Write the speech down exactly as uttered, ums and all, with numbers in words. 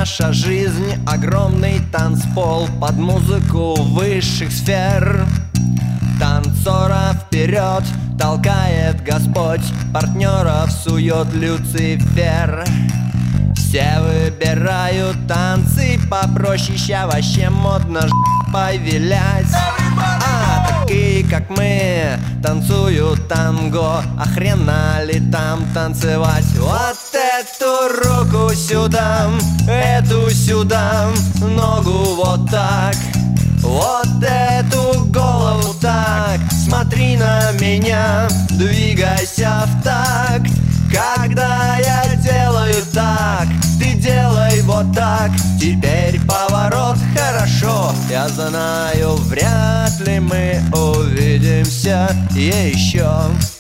наша жизнь — огромный танцпол под музыку высших сфер. Танцора вперед толкает Господь, партнеров сует Люцифер. Все выбирают танцы попроще, ща вообще модно ж** повилять. А такие, как мы, танцуют танго, а хрена ли там танцевать? Вот эту руку сюда, эту сюда, ногу вот так, вот эту голову так. Смотри на меня, двигайся в такт. Когда я делаю так, ты делай вот так. Теперь поворот, хорошо. Я знаю, вряд ли мы увидимся еще.